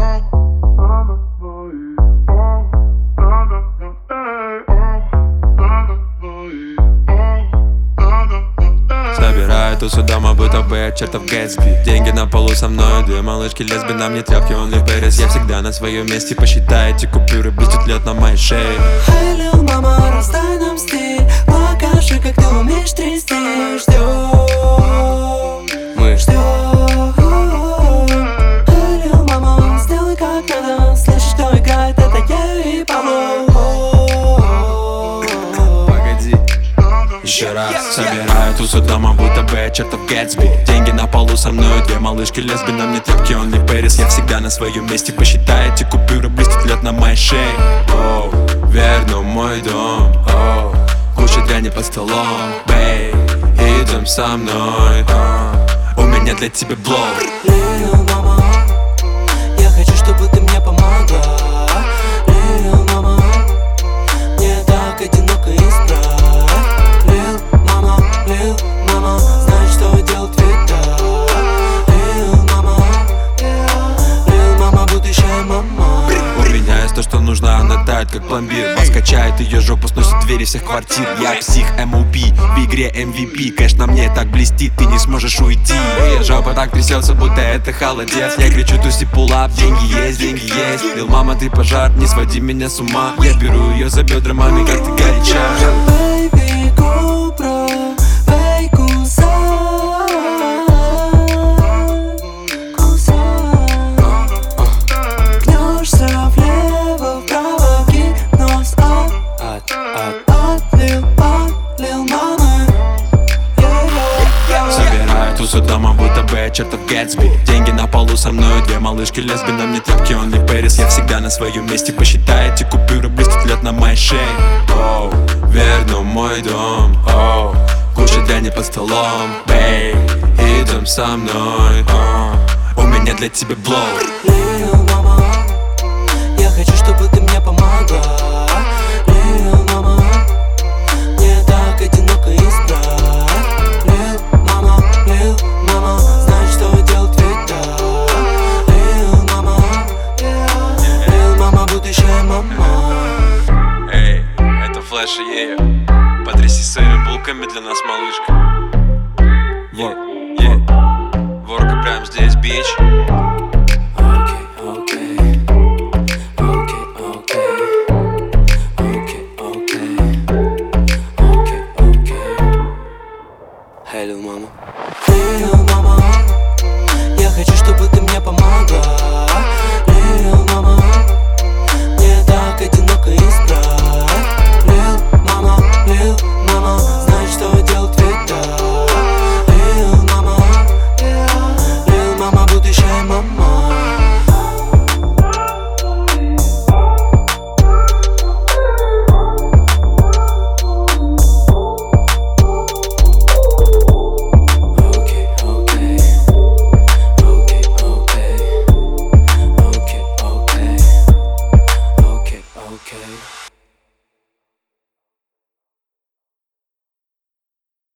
Собираю тусу дома, будто бы я чертов Гэтсби. Деньги на полу со мной, две малышки лесби. На мне тряпки, only Paris. Я всегда на своем месте, посчитай эти купюры. Блестит лед на моей шее. Hey, lil' mama, растай нам стиль. Покажи, как ты умеешь трясти. Ждем, мы ждем. Hey, lil' mama, сделай как надо. Слышишь, кто играет, это я и Павло. Погоди, еще раз. Собираю тусу дома, будто бы я чертов Гэтсби. Деньги на полу со мной, две малышки лесби. На мне тряпки, only Paris. Я всегда на своем месте, посчитай эти купюры. Блестит лед на моей шее. Оу, верну мой дом. Оу, куча дряни под столом. Бэй, идем со мной. У меня для тебя блоу. Lil' mama, я хочу, чтобы ты мне помогла. Lil' mama, мне так одиноко и страх. Lil' mama, знаешь, что делать всегда. Lil' mama, будущая мама. У меня есть то, что нужно, она тает как пломбир. Вас качает, ее жопу сносит двери всех квартир. Я псих, MOP, в игре MVP. Конечно, мне так блестит, ты не сможешь уйти. Моя жопа так трясется, будто это холодец. Я кричу, туси, пулап, деньги есть, деньги есть. Лил, мама, ты пожар, не своди меня с ума. Я беру ее за бедра, маме, как ты горяча. Baby, Cobra, эй, кусай, гнешься влево, вправо, гипноз от Lil' mama. Собираю тусу дома, будто бы я чертов Гэтсби. Деньги на полу со мной, две малышки лесби. На мне тряпки, only Paris. Я всегда на своем месте, посчитай эти купюры. Блестит лед на моей шее. Оу, верну мой дом. Оу, куча дряни под столом. Бэй, идем со мной. У меня для тебя блоу. Lil' mama, я хочу, чтобы ты мне помогла. Lil' mama, мне так одиноко и страх. Lil' mama, знаешь, что делать всегда. Lil' mama, будущая мама. Эй, это Флэш и Ея. Потряси своими булками для нас, малышка.